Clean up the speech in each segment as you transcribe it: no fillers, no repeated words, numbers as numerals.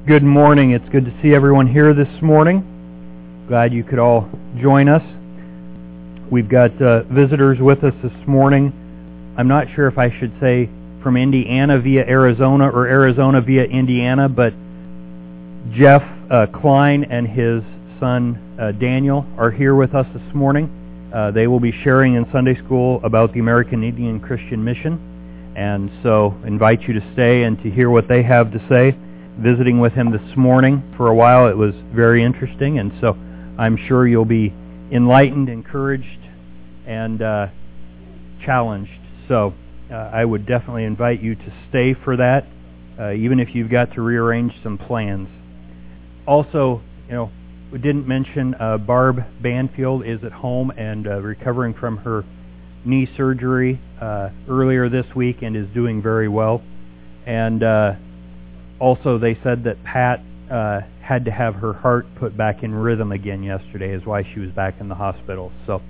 Good morning. It's good to see everyone here this morning. Glad you could all join us. We've got visitors with us this morning. I'm not sure if I should say from Indiana via Arizona or Arizona via Indiana, but Jeff Klein and his son Daniel are here with us this morning. They will be sharing in Sunday school about the American Indian Christian Mission, and so invite you to stay and to hear what they have to say. Visiting with him this morning for a while, it was very interesting, and so I'm sure you'll be enlightened, encouraged, and challenged. So I would definitely invite you to stay for that, even if you've got to rearrange some plans. Also, we didn't mention Barb Banfield is at home and recovering from her knee surgery earlier this week and is doing very well. And also, they said that Pat had to have her heart put back in rhythm again yesterday, is why she was back in the hospital. So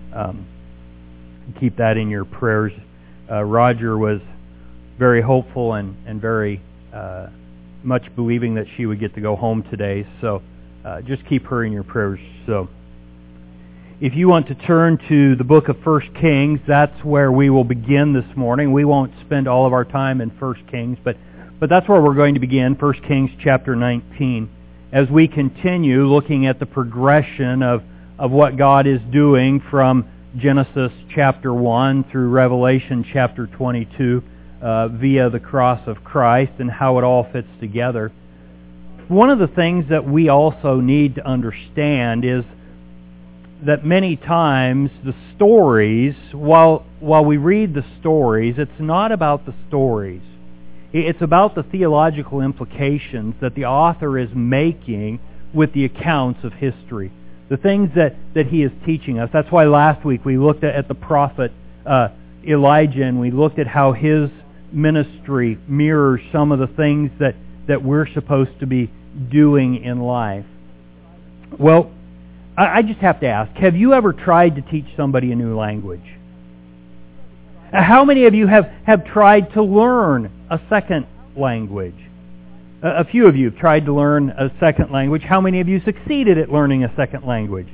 keep that in your prayers. Roger was very hopeful and very much believing that she would get to go home today. So just keep her in your prayers. So if you want to turn to the book of 1 Kings, that's where we will begin this morning. We won't spend all of our time in 1 Kings, but that's where we're going to begin, 1 Kings chapter 19, as we continue looking at the progression of what God is doing from Genesis chapter 1 through Revelation chapter 22 via the cross of Christ and how it all fits together. One of the things that we also need to understand is that many times the stories, while we read the stories, it's not about the stories. It's about the theological implications that the author is making with the accounts of history. The things that he is teaching us. That's why last week we looked at the prophet Elijah, and we looked at how his ministry mirrors some of the things that we're supposed to be doing in life. Well, I just have to ask, have you ever tried to teach somebody a new language? How many of you have tried to learn a second language? A few of you have tried to learn a second language. How many of you succeeded at learning a second language?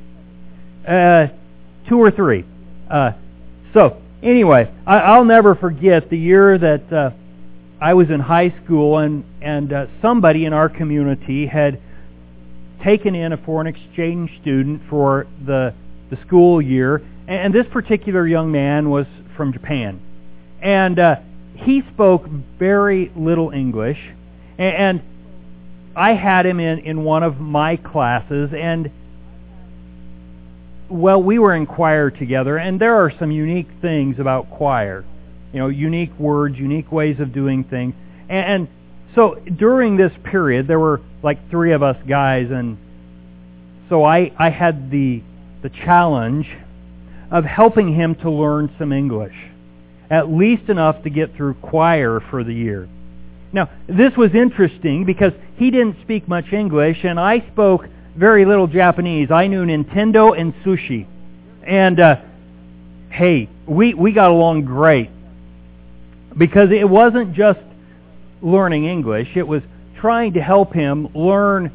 2 or 3. So, anyway, I'll never forget the year that I was in high school and somebody in our community had taken in a foreign exchange student for the school year, and this particular young man was from Japan. And he spoke very little English, and I had him in one of my classes, and well, we were in choir together, and there are some unique things about choir. Unique words, unique ways of doing things. And so during this period, there were like 3 of us guys, and so I had the challenge of helping him to learn some English, at least enough to get through choir for the year. Now, this was interesting because he didn't speak much English, and I spoke very little Japanese. I knew Nintendo and sushi. And, hey, we got along great. Because it wasn't just learning English, it was trying to help him learn,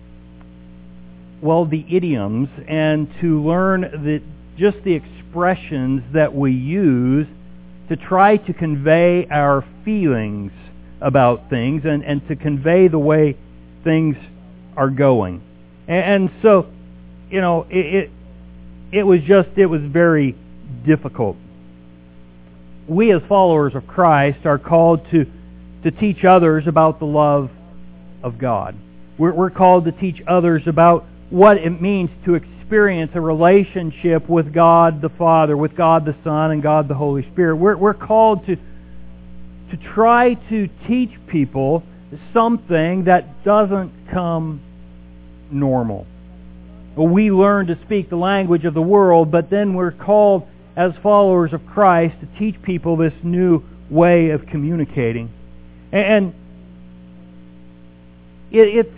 the idioms and to learn the expressions that we use to try to convey our feelings about things and to convey the way things are going. And so, it was very difficult. We as followers of Christ are called to teach others about the love of God. We're called to teach others about what it means to experience a relationship with God the Father, with God the Son, and God the Holy Spirit. We're called to try to teach people something that doesn't come normal. We learn to speak the language of the world, but then we're called as followers of Christ to teach people this new way of communicating. And it's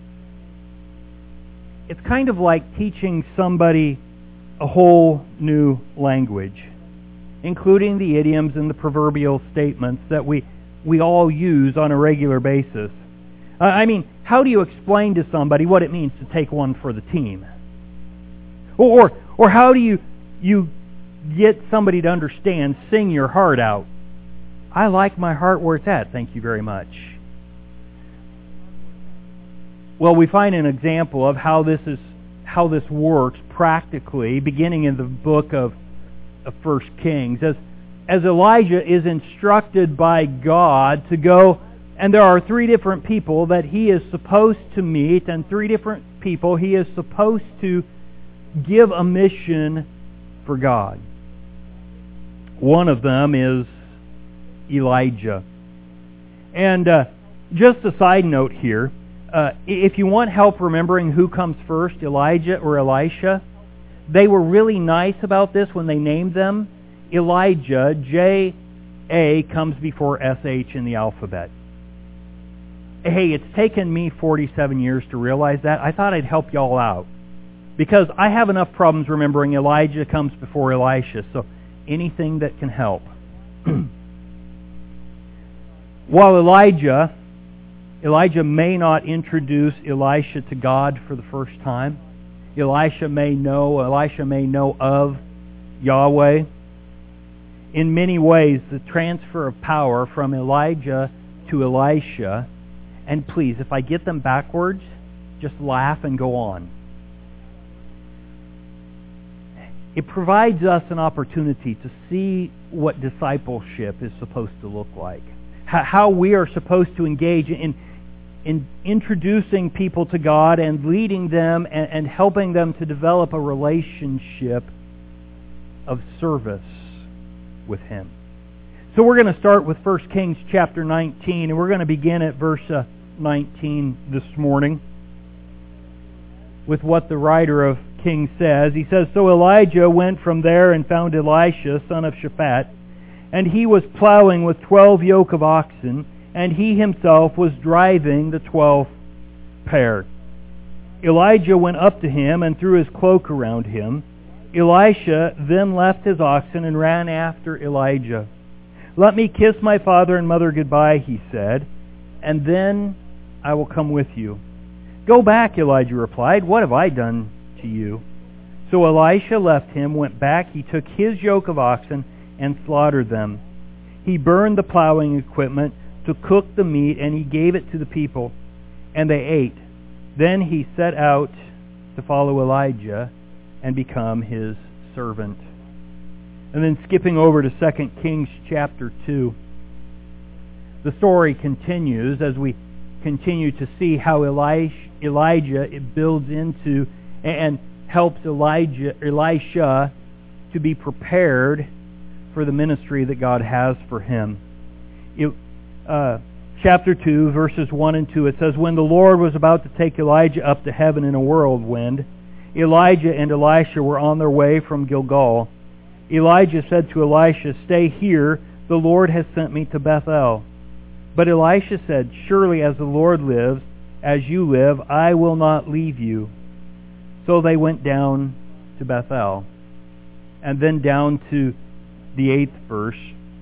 kind of like teaching somebody a whole new language, including the idioms and the proverbial statements that we all use on a regular basis. I mean, how do you explain to somebody what it means to take one for the team? Or how do you get somebody to understand, sing your heart out? I like my heart where it's at, thank you very much. Well, we find an example of how this works practically, beginning in the book of 1 Kings. As Elijah is instructed by God to go, and there are 3 different people that he is supposed to meet, and 3 different people he is supposed to give a mission for God. One of them is Elijah. And just a side note here, if you want help remembering who comes first, Elijah or Elisha, they were really nice about this when they named them. Elijah, J-A, comes before S-H in the alphabet. Hey, it's taken me 47 years to realize that. I thought I'd help y'all out, because I have enough problems remembering Elijah comes before Elisha, so anything that can help. While Elijah may not introduce Elisha to God for the first time. Elisha may know of Yahweh. In many ways, the transfer of power from Elijah to Elisha, and please, if I get them backwards, just laugh and go on. It provides us an opportunity to see what discipleship is supposed to look like. How we are supposed to engage in introducing people to God and leading them and helping them to develop a relationship of service with Him. So we're going to start with 1 Kings chapter 19, and we're going to begin at verse 19 this morning with what the writer of Kings says. He says, "So Elijah went from there and found Elisha, son of Shaphat, and he was plowing with 12 yoke of oxen, and he himself was driving the 12th pair. Elijah went up to him and threw his cloak around him. Elisha then left his oxen and ran after Elijah. 'Let me kiss my father and mother goodbye,' he said, 'and then I will come with you.' 'Go back,' Elijah replied. 'What have I done to you?' So Elisha left him, went back. He took his yoke of oxen and slaughtered them. He burned the plowing equipment to cook the meat, and he gave it to the people, and they ate. Then he set out to follow Elijah and become his servant." And then skipping over to 2 Kings chapter 2. The story continues as we continue to see how Elijah builds into and helps Elisha to be prepared for the ministry that God has for him. Chapter 2, verses 1 and 2, it says, "When the Lord was about to take Elijah up to heaven in a whirlwind, Elijah and Elisha were on their way from Gilgal. Elijah said to Elisha, 'Stay here, the Lord has sent me to Bethel.' But Elisha said, 'Surely as the Lord lives, as you live, I will not leave you.' So they went down to Bethel." And then down to the 8th verse.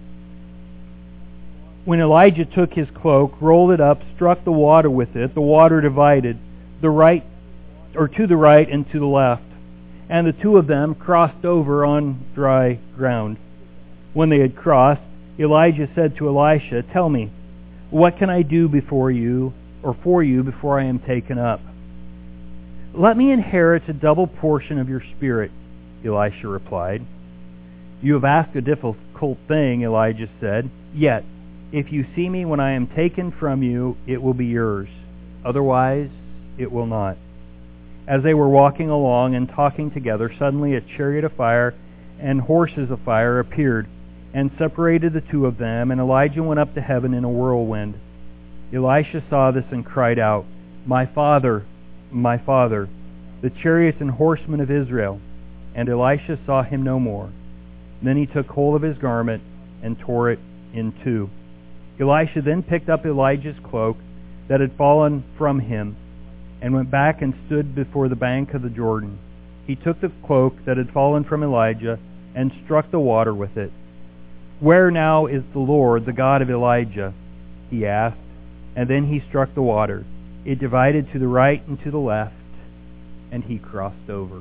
"When Elijah took his cloak, rolled it up, struck the water with it, the water divided, to the right and to the left. And the two of them crossed over on dry ground. When they had crossed, Elijah said to Elisha, 'Tell me, what can I do for you before I am taken up?' 'Let me inherit a double portion of your spirit,' Elisha replied. 'You have asked a difficult thing,' Elijah said. 'Yet, if you see me when I am taken from you, it will be yours. Otherwise, it will not.' As they were walking along and talking together, suddenly a chariot of fire and horses of fire appeared and separated the two of them, and Elijah went up to heaven in a whirlwind. Elisha saw this and cried out, 'My father, my father, the chariots and horsemen of Israel!' And Elisha saw him no more. Then he took hold of his garment and tore it in two. Elisha then picked up Elijah's cloak that had fallen from him and went back and stood before the bank of the Jordan. He took the cloak that had fallen from Elijah and struck the water with it. 'Where now is the Lord, the God of Elijah?' he asked, and then he struck the water. It divided to the right and to the left, and he crossed over.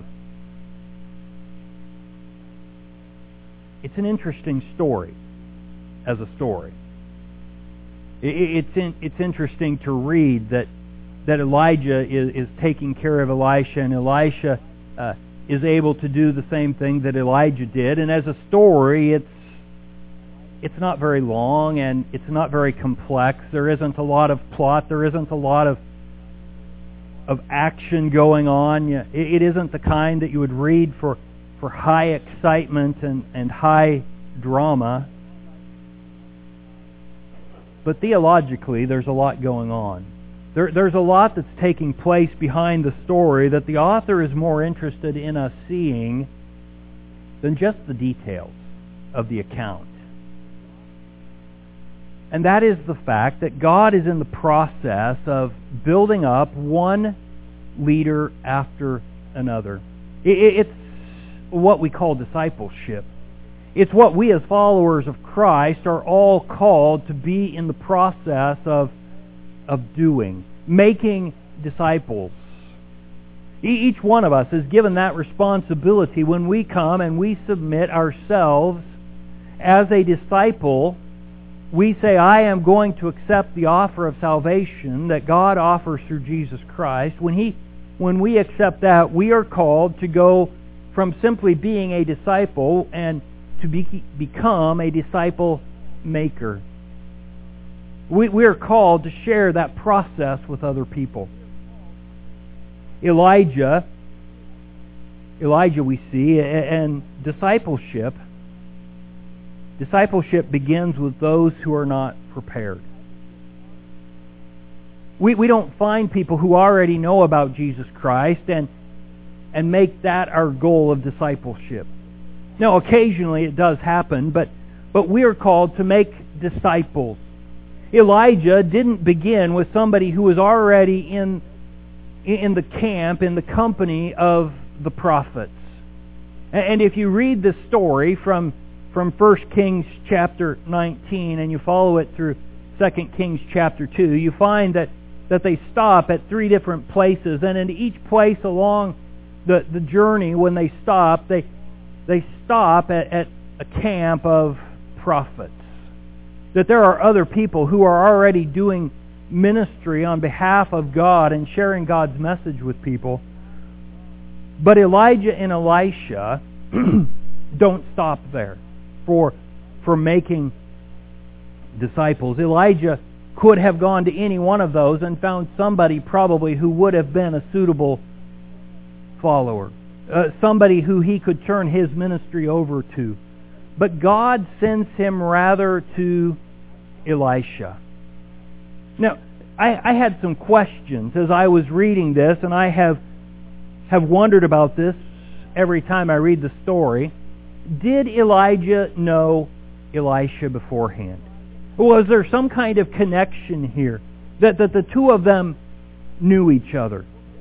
It's an interesting story as a story. It's interesting to read that Elijah is taking care of Elisha, and Elisha is able to do the same thing that Elijah did. And as a story, it's not very long, and it's not very complex. There isn't a lot of plot. There isn't a lot of action going on. It isn't the kind that you would read for high excitement and high drama. But theologically, there's a lot going on. There's a lot that's taking place behind the story that the author is more interested in us seeing than just the details of the account. And that is the fact that God is in the process of building up one leader after another. It's what we call discipleship. It's what we as followers of Christ are all called to be in the process of doing, making disciples. Each one of us is given that responsibility when we come and we submit ourselves as a disciple. We say, I am going to accept the offer of salvation that God offers through Jesus Christ. When we accept that, we are called to go from simply being a disciple and to become a disciple maker. We are called to share that process with other people. Elijah we see, and discipleship begins with those who are not prepared. We don't find people who already know about Jesus Christ and make that our goal of discipleship. Now, occasionally it does happen, but we are called to make disciples. Elijah didn't begin with somebody who was already in the camp, in the company of the prophets. And if you read this story from 1 Kings chapter 19 and you follow it through 2 Kings chapter 2, you find that they stop at 3 different places, and in each place along the journey, when they stop, they stop at a camp of prophets. That there are other people who are already doing ministry on behalf of God and sharing God's message with people. But Elijah and Elisha don't stop there for making disciples. Elijah could have gone to any one of those and found somebody probably who would have been a suitable follower. Somebody who he could turn his ministry over to. But God sends him rather to Elisha. Now, I had some questions as I was reading this, and I have wondered about this every time I read the story. Did Elijah know Elisha beforehand? Was there some kind of connection here that the two of them knew each other?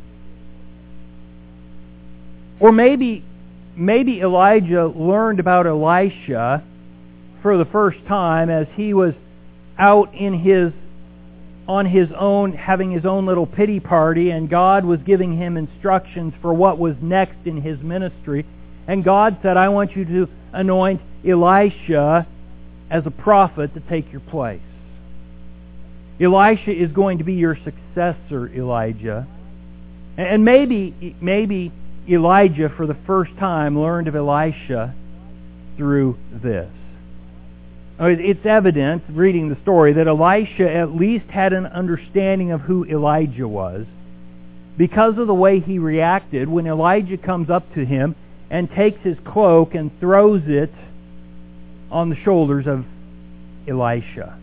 Or maybe Elijah learned about Elisha for the first time as he was out on his own, having his own little pity party, and God was giving him instructions for what was next in his ministry. And God said, I want you to anoint Elisha as a prophet to take your place. Elisha is going to be your successor, Elijah. And maybe Elijah, for the first time, learned of Elisha through this. It's evident, reading the story, that Elisha at least had an understanding of who Elijah was because of the way he reacted when Elijah comes up to him and takes his cloak and throws it on the shoulders of Elisha,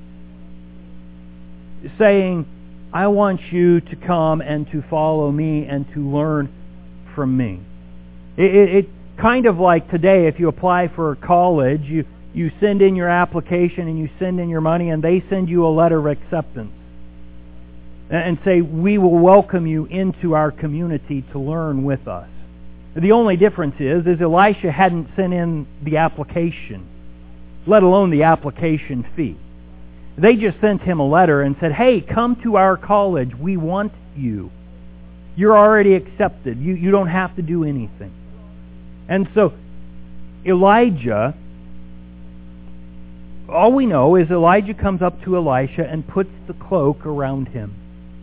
saying, I want you to come and to follow me and to learn from me. It kind of like today, if you apply for college, you send in your application and you send in your money, and they send you a letter of acceptance and say, we will welcome you into our community to learn with us. The only difference is Elisha hadn't sent in the application, let alone the application fee. They just sent him a letter and said, hey, come to our college. We want you. You're already accepted. You don't have to do anything. And so Elijah, all we know is Elijah comes up to Elisha and puts the cloak around him.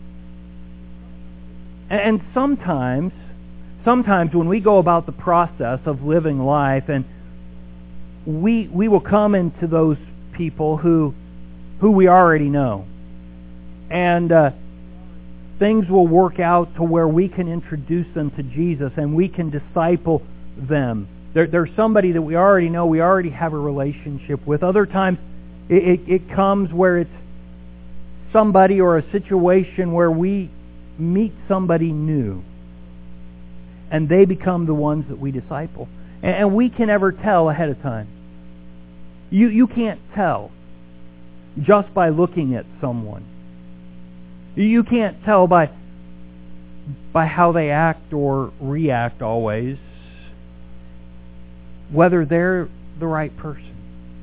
And sometimes when we go about the process of living life, and we will come into those people who we already know. And things will work out to where we can introduce them to Jesus and we can disciple them. There's somebody that we already know, we already have a relationship with. Other times it comes where it's somebody or a situation where we meet somebody new and they become the ones that we disciple. And we can never tell ahead of time. You can't tell just by looking at someone. You can't tell by how they act or react always whether they're the right person.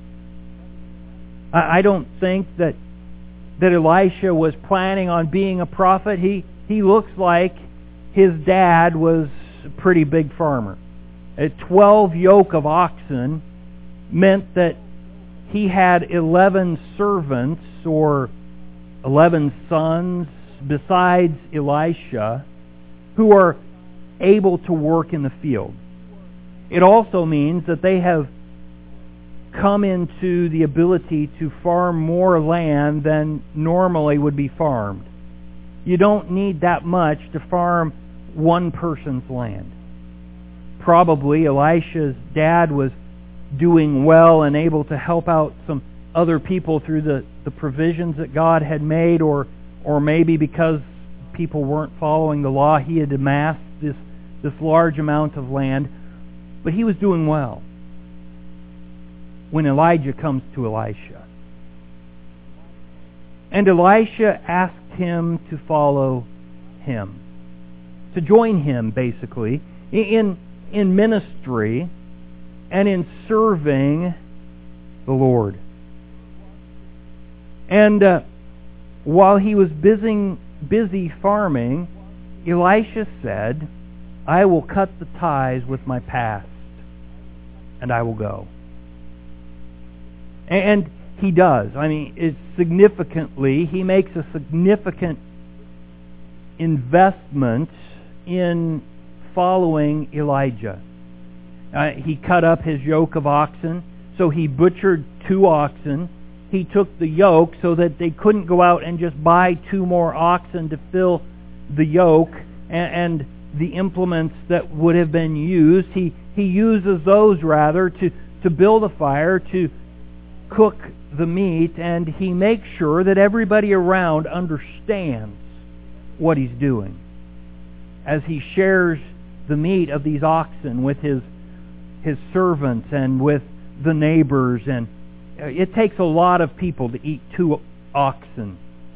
I don't think that Elisha was planning on being a prophet. He looks like his dad was a pretty big farmer. 12 yoke of oxen meant that he had 11 servants or 11 sons besides Elisha who are able to work in the field. It also means that they have come into the ability to farm more land than normally would be farmed. You don't need that much to farm one person's land. Probably Elisha's dad was doing well and able to help out some other people through the provisions that God had made, or maybe because people weren't following the law, he had amassed this large amount of land. But he was doing well when Elijah comes to Elisha. And Elisha asked him to follow him, to join him basically in ministry and in serving the Lord. And while he was busy farming, Elisha said, I will cut the ties with my past, and I will go. And he does. I mean, he makes a significant investment in following Elijah. He cut up his yoke of oxen, so he butchered 2 oxen. He took the yoke so that they couldn't go out and just buy 2 more oxen to fill the yoke and the implements that would have been used. He uses those rather to build a fire, to cook the meat, and he makes sure that everybody around understands what he's doing as he shares the meat of these oxen with his servants and with the neighbors. And it takes a lot of people to eat 2 oxen.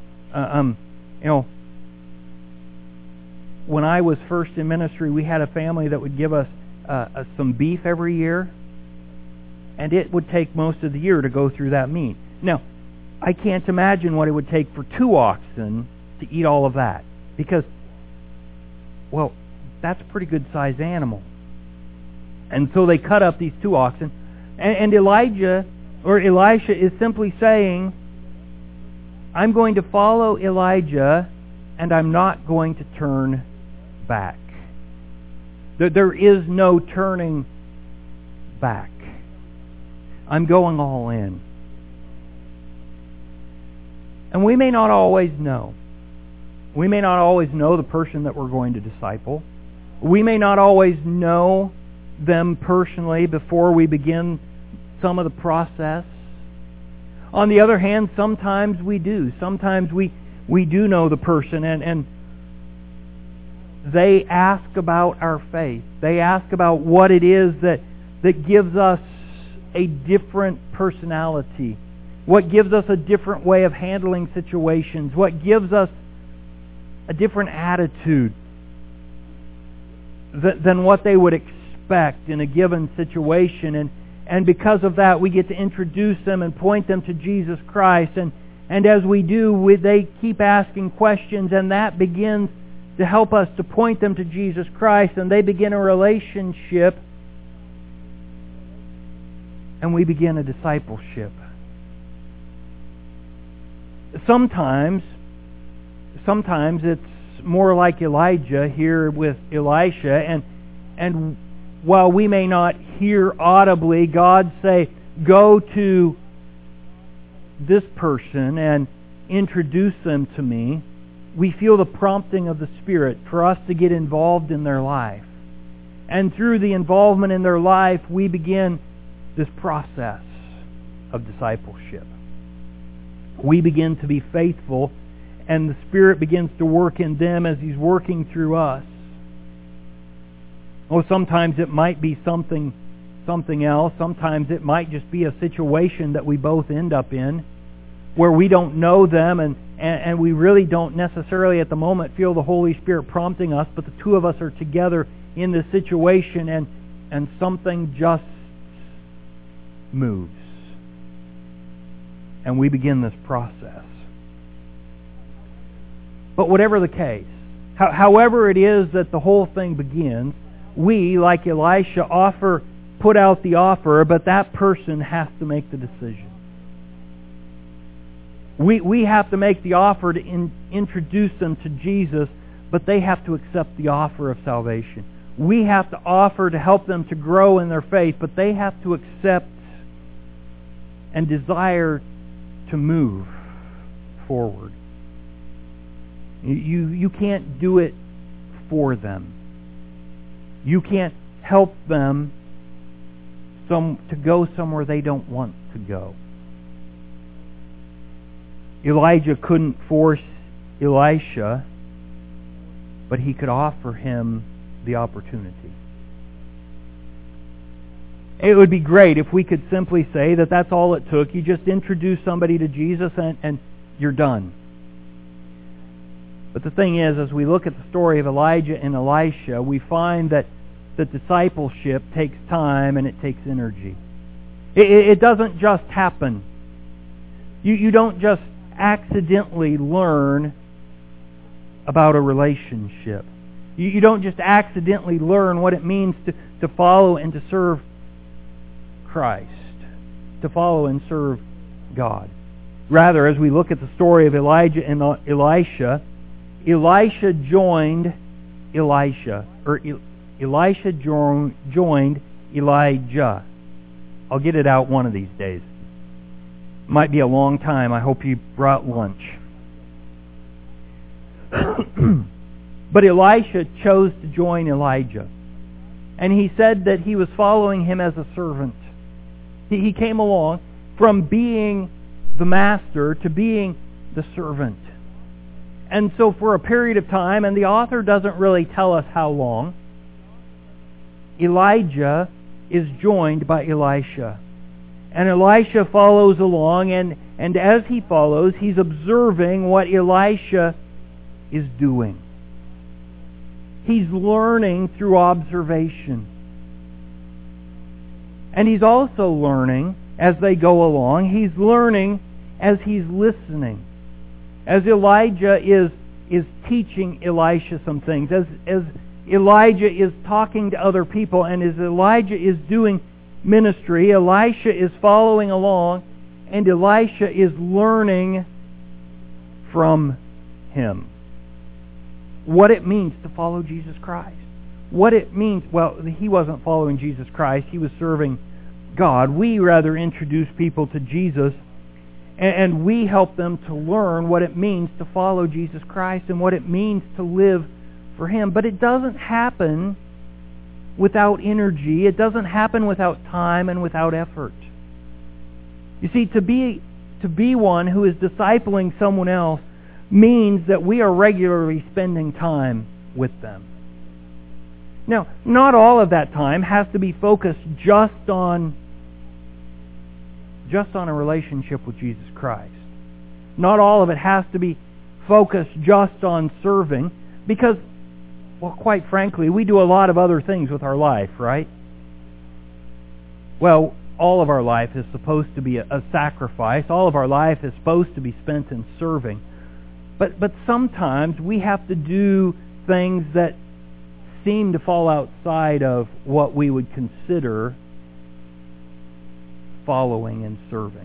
When I was first in ministry, we had a family that would give us some beef every year, and it would take most of the year to go through that meat. Now, I can't imagine what it would take for 2 oxen to eat all of that, because, well, that's a pretty good sized animal. And so they cut up these 2 oxen, and Elisha is simply saying, I'm going to follow Elijah, and I'm not going to turn back. There is no turning back. I'm going all in. And we may not always know. We may not always know the person that we're going to disciple. We may not always know them personally before we begin some of the process. On the other hand, sometimes we do. Sometimes we do know the person, and they ask about our faith. They ask about what it is that gives us a different personality, what gives us a different way of handling situations, what gives us a different attitude than what they would expect in a given situation. And because of that, we get to introduce them and point them to Jesus Christ and And as we do, they keep asking questions, and that begins to help us to point them to Jesus Christ, and they begin a relationship, and we begin a discipleship. Sometimes it's more like Elijah here with Elisha, and while we may not hear audibly God say, go to this person and introduce them to me, we feel the prompting of the Spirit for us to get involved in their life. And through the involvement in their life, we begin this process of discipleship. We begin to be faithful, and the Spirit begins to work in them as He's working through us. Oh, sometimes it might be something else. Sometimes it might just be a situation that we both end up in where we don't know them and we really don't necessarily at the moment feel the Holy Spirit prompting us, but the two of us are together in this situation and something just moves. And we begin this process. But whatever the case, however it is that the whole thing begins, we, like Elisha, put out the offer, but that person has to make the decision. We have to make the offer to introduce them to Jesus, but they have to accept the offer of salvation. We have to offer to help them to grow in their faith, but they have to accept and desire to move forward. You can't do it for them. You can't help them to go somewhere they don't want to go. Elijah couldn't force Elisha, but he could offer him the opportunity. It would be great if we could simply say that that's all it took. You just introduce somebody to Jesus and you're done. But the thing is, as we look at the story of Elijah and Elisha, we find that the discipleship takes time and it takes energy. It doesn't just happen. You don't just accidentally learn about a relationship. You don't just accidentally learn what it means to follow and to serve Christ, to follow and serve God. Rather, as we look at the story of Elijah and Elisha, Elisha joined Elijah joined Elijah. I'll get it out one of these days. Might be a long time. I hope you brought lunch. But Elisha chose to join Elijah. And he said that he was following him as a servant. He came along from being the master to being the servant. And so for a period of time, and the author doesn't really tell us how long, Elijah is joined by Elisha. And Elisha follows along, and as he follows, he's observing what Elisha is doing. He's learning through observation. And he's also learning as they go along. He's learning as he's listening. As Elijah is teaching Elisha some things, as Elijah is talking to other people, and as Elijah is doing ministry, Elisha is following along, and Elisha is learning from him what it means to follow Jesus Christ. What it means, well, he wasn't following Jesus Christ, he was serving God. We rather introduce people to Jesus, and we help them to learn what it means to follow Jesus Christ and what it means to live for Him. But it doesn't happen without energy. It doesn't happen without time and without effort. You see, to be one who is discipling someone else means that we are regularly spending time with them. Now, not all of that time has to be focused just on a relationship with Jesus Christ. Not all of it has to be focused just on serving, because, well, quite frankly, we do a lot of other things with our life, right? Well, all of our life is supposed to be a sacrifice. All of our life is supposed to be spent in serving. But sometimes we have to do things that seem to fall outside of what we would consider following and serving.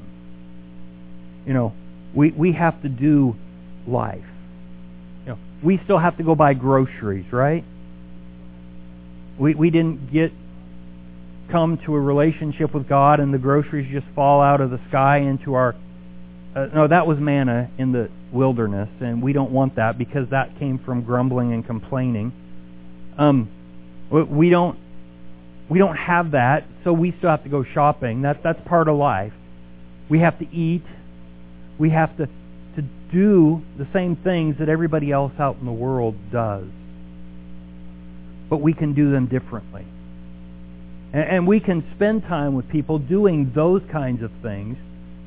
We have to do life. We still have to go buy groceries, right? We didn't come to a relationship with God and the groceries just fall out of the sky into our... no, that was manna in the wilderness, and we don't want that because that came from grumbling and complaining. We don't have that, so we still have to go shopping. That's part of life. We have to eat. We have to do the same things that everybody else out in the world does. But we can do them differently. And we can spend time with people doing those kinds of things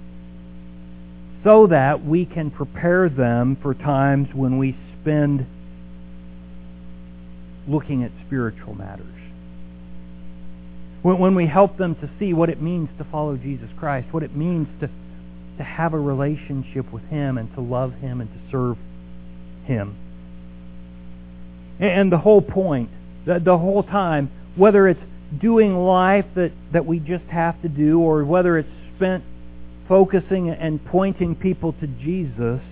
so that we can prepare them for times when we spend looking at spiritual matters. When we help them to see what it means to follow Jesus Christ, what it means to have a relationship with Him and to love Him and to serve Him. And the whole point, the whole time, whether it's doing life that we just have to do, or whether it's spent focusing and pointing people to Jesus,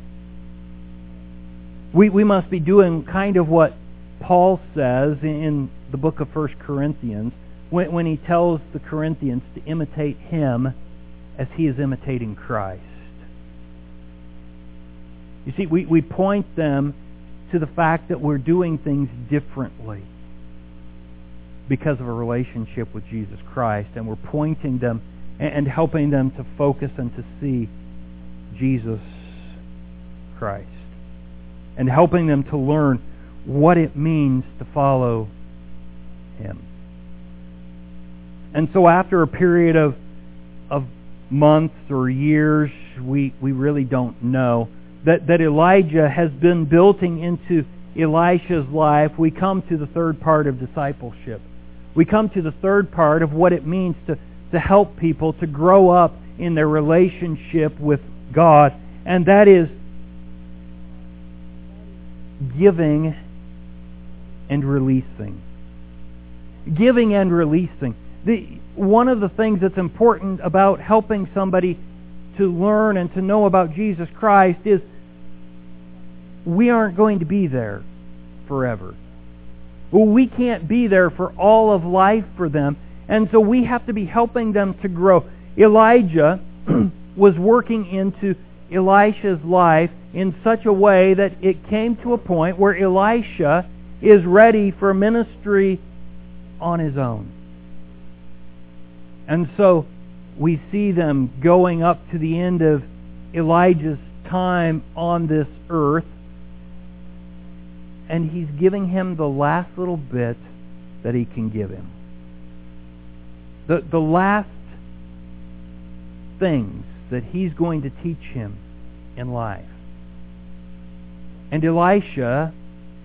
we must be doing kind of what Paul says in the book of 1 Corinthians when he tells the Corinthians to imitate him as he is imitating Christ. You see, we point them to the fact that we're doing things differently because of a relationship with Jesus Christ, and we're pointing them and helping them to focus and to see Jesus Christ, and helping them to learn what it means to follow Him. And so after a period of months or years, we really don't know, that Elijah has been building into Elisha's life, we come to the third part of discipleship. We come to the third part of what it means to help people to grow up in their relationship with God, and that is giving and releasing. Giving and releasing. One of the things that's important about helping somebody to learn and to know about Jesus Christ is we aren't going to be there forever. Well, we can't be there for all of life for them, and so we have to be helping them to grow. Elijah was working into Elisha's life in such a way that it came to a point where Elisha is ready for ministry on his own. And so we see them going up to the end of Elijah's time on this earth, and he's giving him the last little bit that he can give him. The last things that he's going to teach him in life. And Elijah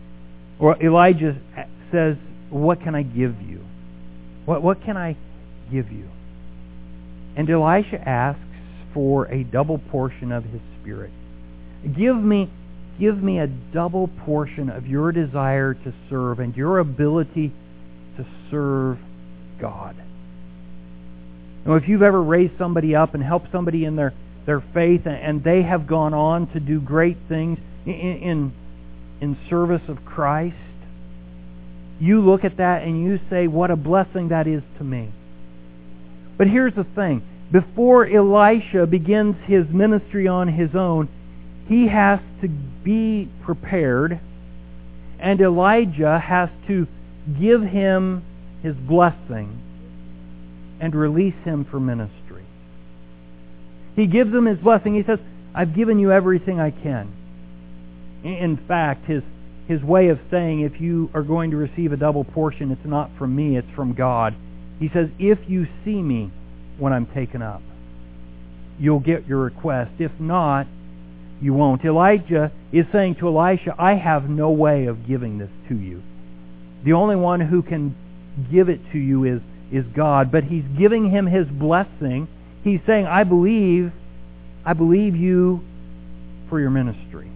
says, "What can I give you? What can I give you?" And Elisha asks for a double portion of his spirit. Give me a double portion of your desire to serve and your ability to serve God. Now, if you've ever raised somebody up and helped somebody in their faith, and they have gone on to do great things in service of Christ, you look at that and you say, what a blessing that is to me. But here's the thing. Before Elisha begins his ministry on his own, he has to be prepared, and Elijah has to give him his blessing and release him for ministry. He gives him his blessing. He says, I've given you everything I can. In fact, his way of saying, if you are going to receive a double portion, it's not from me, it's from God. He says, if you see me when I'm taken up, you'll get your request. If not, you won't. Elijah is saying to Elisha, I have no way of giving this to you. The only one who can give it to you is is God, but he's giving him his blessing. He's saying, I believe you for your ministry.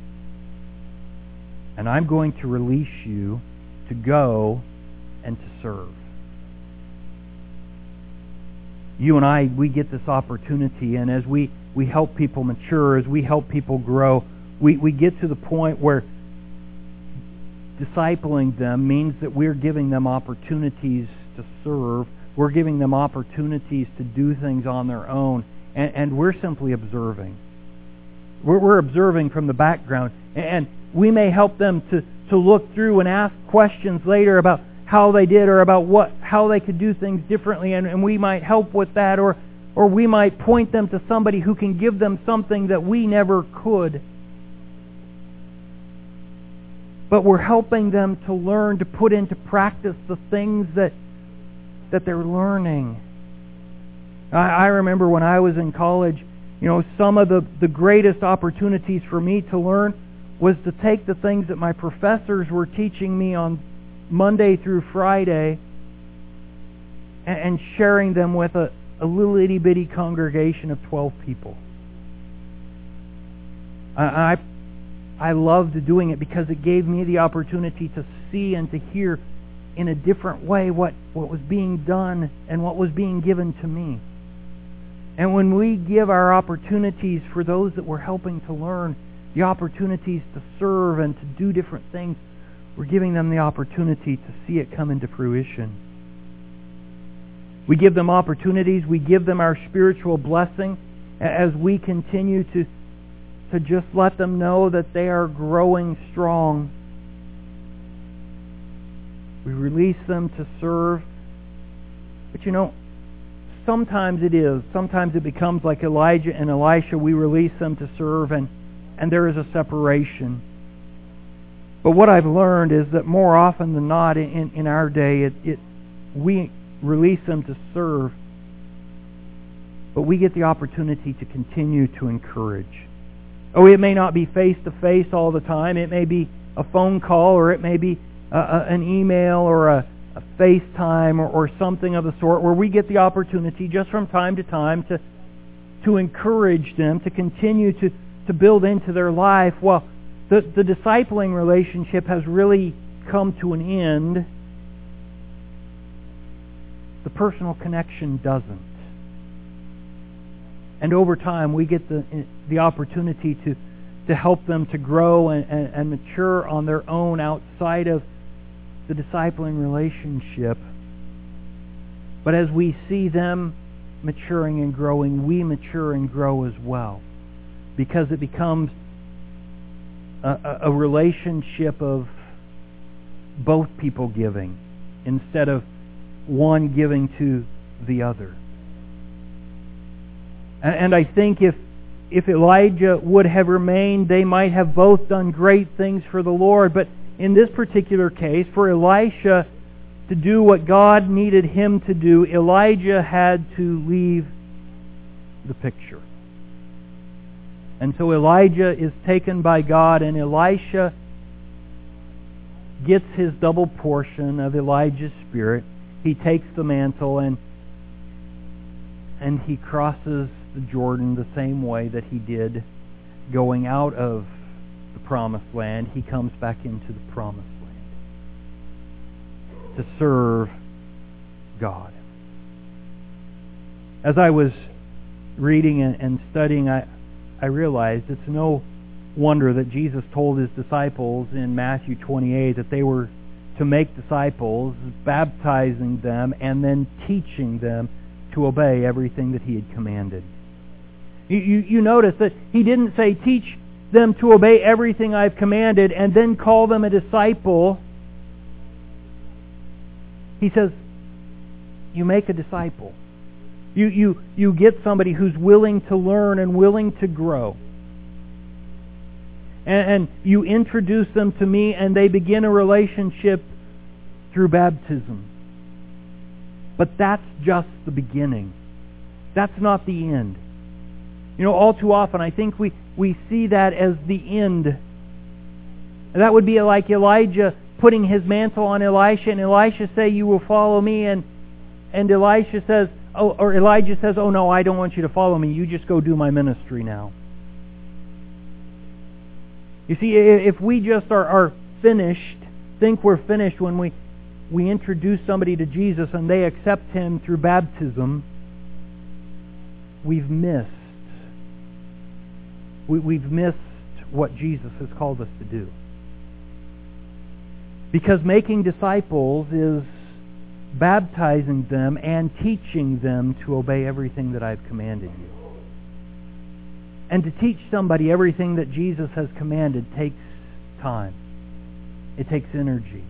And I'm going to release you to go and to serve. You and I, we get this opportunity, and as we help people mature, as we help people grow, we get to the point where discipling them means that we're giving them opportunities to serve. We're giving them opportunities to do things on their own, and we're simply observing. We're observing from the background, and we may help them to look through and ask questions later about how they did or about how they could do things differently, and we might help with that, or we might point them to somebody who can give them something that we never could. But we're helping them to learn, to put into practice the things that they're learning. I remember when I was in college, some of the greatest opportunities for me to learn was to take the things that my professors were teaching me on Monday through Friday and sharing them with a little itty bitty congregation of 12 people. I loved doing it because it gave me the opportunity to see and to hear in a different way what was being done and what was being given to me. And when we give our opportunities for those that we're helping to learn, the opportunities to serve and to do different things, we're giving them the opportunity to see it come into fruition. We give them opportunities, we give them our spiritual blessing as we continue to just let them know that they are growing strong. We release them to serve. But sometimes it becomes like Elijah and Elisha. We release them to serve and there is a separation. But what I've learned is that more often than not in our day, we release them to serve, but we get the opportunity to continue to encourage. Oh, it may not be face-to-face all the time. It may be a phone call, or it may be an email or a FaceTime or something of the sort, where we get the opportunity just from time to time to encourage them, to continue to build into their life. Well, the discipling relationship has really come to an end. The personal connection doesn't. And over time, we get the opportunity to help them to grow and mature on their own outside of the discipling relationship. But as we see them maturing and growing, we mature and grow as well, because it becomes a relationship of both people giving instead of one giving to the other. And I think if Elijah would have remained, they might have both done great things for the Lord. But in this particular case, for Elisha to do what God needed him to do, Elijah had to leave the picture. And so Elijah is taken by God, and Elisha gets his double portion of Elijah's spirit. He takes the mantle and he crosses the Jordan the same way that he did going out of the promised land. He comes back into the promised land to serve God. As I was reading and studying, I realized it's no wonder that Jesus told his disciples in Matthew 28 that they were to make disciples, baptizing them and then teaching them to obey everything that he had commanded. You notice that he didn't say, teach them to obey everything I've commanded and then call them a disciple. He says, you make a disciple. You get somebody who's willing to learn and willing to grow. And you introduce them to me, and they begin a relationship through baptism. But that's just the beginning. That's not the end. All too often I think we see that as the end. And that would be like Elijah putting his mantle on Elisha, and Elisha say, you will follow me, and And Elijah says, "Oh no, I don't want you to follow me. You just go do my ministry now." You see, if we just are finished, think we're finished when we introduce somebody to Jesus and they accept Him through baptism, we've missed. We've missed what Jesus has called us to do. Because making disciples is baptizing them and teaching them to obey everything that I've commanded you. And to teach somebody everything that Jesus has commanded takes time. It takes energy.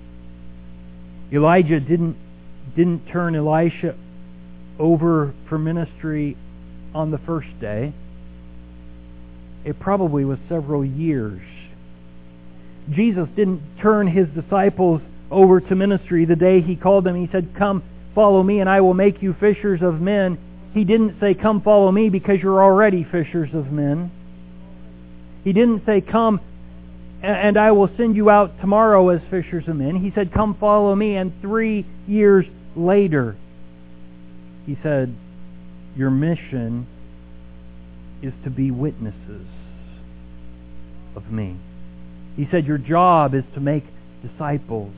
Elijah didn't turn Elisha over for ministry on the first day. It probably was several years. Jesus didn't turn His disciples over to ministry the day He called them. He said, "Come, follow me, and I will make you fishers of men." He didn't say, "Come, follow me," because you're already fishers of men. He didn't say, "Come, and I will send you out tomorrow as fishers of men." He said, "Come, follow me." And 3 years later, He said, "Your mission is to be witnesses of me." He said, "Your job is to make disciples."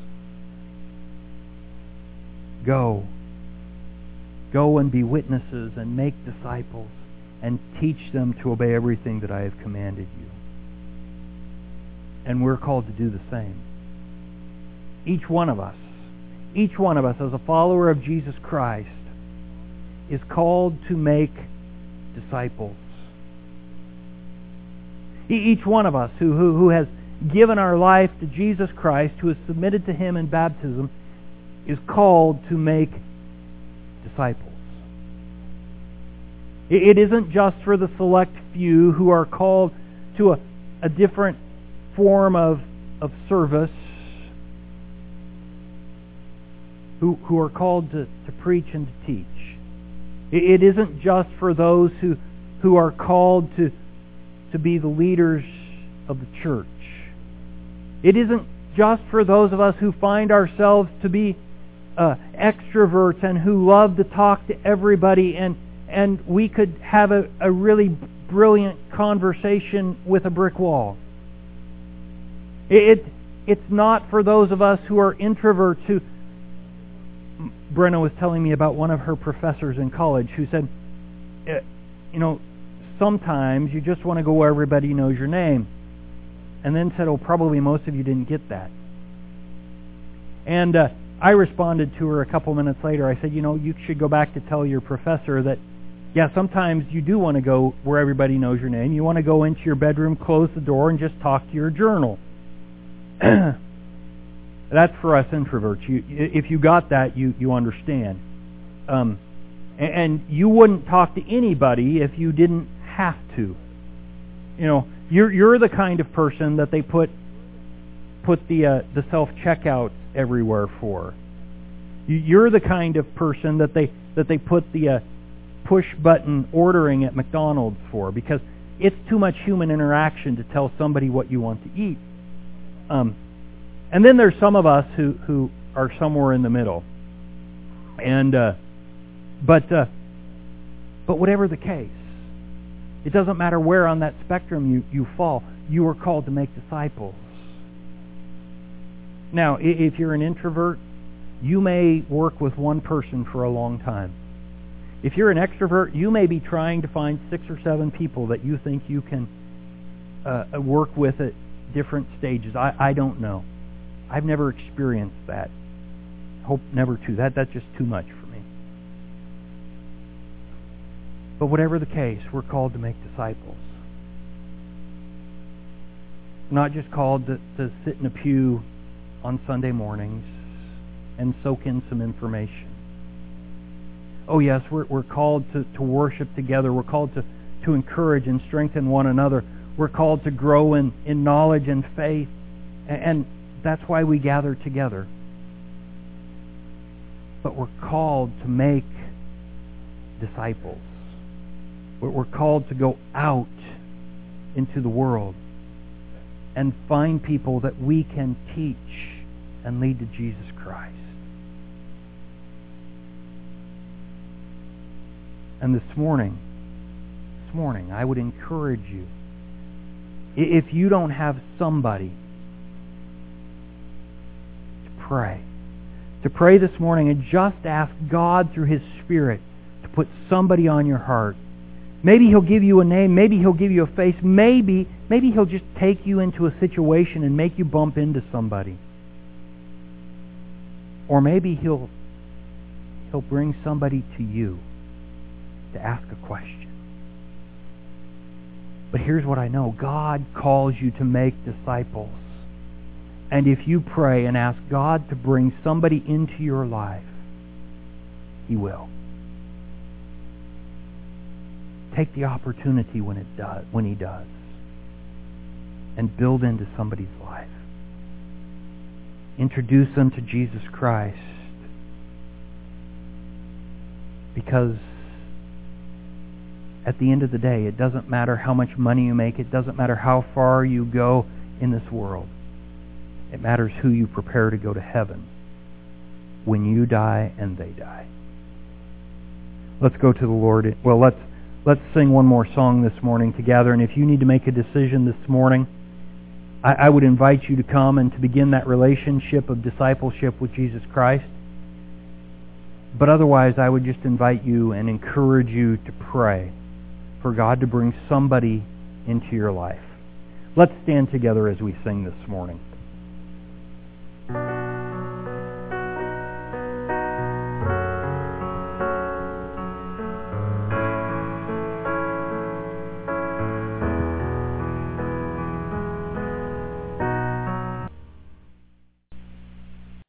Go and be witnesses and make disciples and teach them to obey everything that I have commanded you. And we're called to do the same. Each one of us as a follower of Jesus Christ is called to make disciples. Each one of us who has given our life to Jesus Christ, who has submitted to Him in baptism, is called to make disciples. It isn't just for the select few who are called to a different form of service, who are called to preach and to teach. It isn't just for those who are called to be the leaders of the church. It isn't just for those of us who find ourselves to be extroverts and who love to talk to everybody, and we could have a really brilliant conversation with a brick wall. It's not for those of us who are introverts who... Brenna was telling me about one of her professors in college who said, sometimes you just want to go where everybody knows your name. And then said, probably most of you didn't get that. And I responded to her a couple minutes later. I said, you should go back to tell your professor that, sometimes you do want to go where everybody knows your name. You want to go into your bedroom, close the door, and just talk to your journal. That's for us introverts. If you got that, you understand. And you wouldn't talk to anybody if you didn't have to. You're the kind of person that they put the self-checkouts everywhere for. You're the kind of person that they put the push-button ordering at McDonald's for, because it's too much human interaction to tell somebody what you want to eat. And then there's some of us who are somewhere in the middle. And but whatever the case, it doesn't matter where on that spectrum you fall. You are called to make disciples. Now, if you're an introvert, you may work with one person for a long time. If you're an extrovert, you may be trying to find 6 or 7 people that you think you can work with at different stages. I don't know. I've never experienced that. Hope never to. That's just too much for me. But whatever the case, we're called to make disciples. We're not just called to sit in a pew on Sunday mornings and soak in some information. Oh yes, we're called to worship together. We're called to encourage and strengthen one another. We're called to grow in knowledge and faith. And that's why we gather together. But we're called to make disciples. We're called to go out into the world and find people that we can teach and lead to Jesus Christ. And this morning, I would encourage you, if you don't have somebody to pray this morning and just ask God through His Spirit to put somebody on your heart. Maybe He'll give you a name, maybe He'll give you a face, maybe He'll just take you into a situation and make you bump into somebody. Or maybe He'll bring somebody to you to ask a question. But here's what I know. God calls you to make disciples. And if you pray and ask God to bring somebody into your life, He will. Take the opportunity when He does. And build into somebody's life. Introduce them to Jesus Christ. Because at the end of the day, it doesn't matter how much money you make. It doesn't matter how far you go in this world. It matters who you prepare to go to heaven when you die and they die. Let's go to the Lord. Well, let's sing one more song this morning together. And if you need to make a decision this morning, I would invite you to come and to begin that relationship of discipleship with Jesus Christ. But otherwise, I would just invite you and encourage you to pray for God to bring somebody into your life. Let's stand together as we sing this morning.